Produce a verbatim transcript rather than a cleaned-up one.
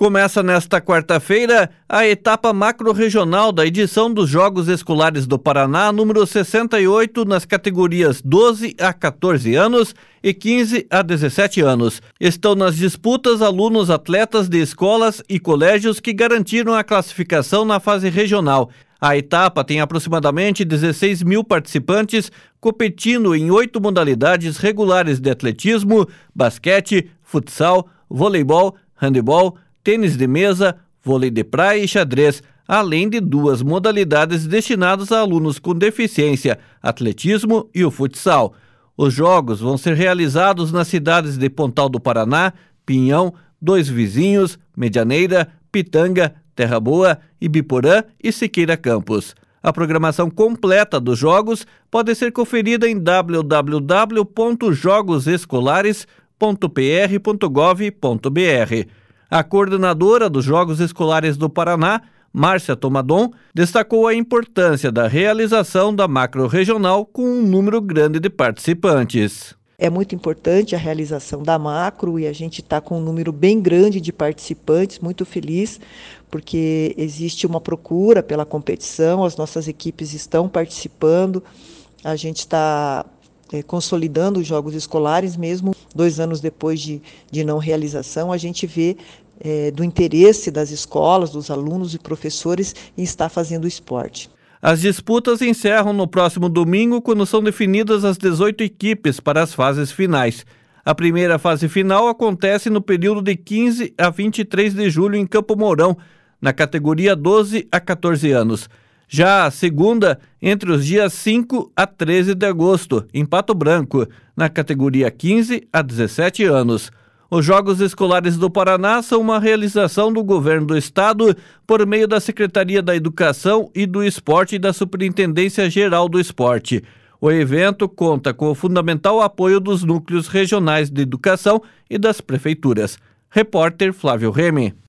Começa nesta quarta-feira a etapa macro-regional da edição dos Jogos Escolares do Paraná, número sessenta e oito, nas categorias doze a quatorze anos e quinze a dezessete anos. Estão nas disputas alunos atletas de escolas e colégios que garantiram a classificação na fase regional. A etapa tem aproximadamente dezesseis mil participantes competindo em oito modalidades regulares de atletismo, basquete, futsal, voleibol, handebol, tênis de mesa, vôlei de praia e xadrez, além de duas modalidades destinadas a alunos com deficiência, atletismo e o futsal. Os jogos vão ser realizados nas cidades de Pontal do Paraná, Pinhão, Dois Vizinhos, Medianeira, Pitanga, Terra Boa, Ibiporã e Siqueira Campos. A programação completa dos jogos pode ser conferida em w w w ponto jogos escolares ponto p r ponto gov ponto b r. A coordenadora dos Jogos Escolares do Paraná, Márcia Tomadon, destacou a importância da realização da macro-regional com um número grande de participantes. É muito importante a realização da macro e a gente está com um número bem grande de participantes, muito feliz, porque existe uma procura pela competição, as nossas equipes estão participando, a gente está é, consolidando os Jogos Escolares, mesmo dois anos depois de, de não realização, a gente vê é, do interesse das escolas, dos alunos e professores em estar fazendo esporte. As disputas encerram no próximo domingo, quando são definidas as dezoito equipes para as fases finais. A primeira fase final acontece no período de quinze a vinte e três de julho em Campo Mourão, na categoria doze a quatorze anos. Já a segunda, entre os dias cinco a treze de agosto, em Pato Branco, na categoria quinze a dezessete anos. Os Jogos Escolares do Paraná são uma realização do Governo do Estado por meio da Secretaria da Educação e do Esporte e da Superintendência Geral do Esporte. O evento conta com o fundamental apoio dos núcleos regionais de educação e das prefeituras. Repórter Flávio Remy.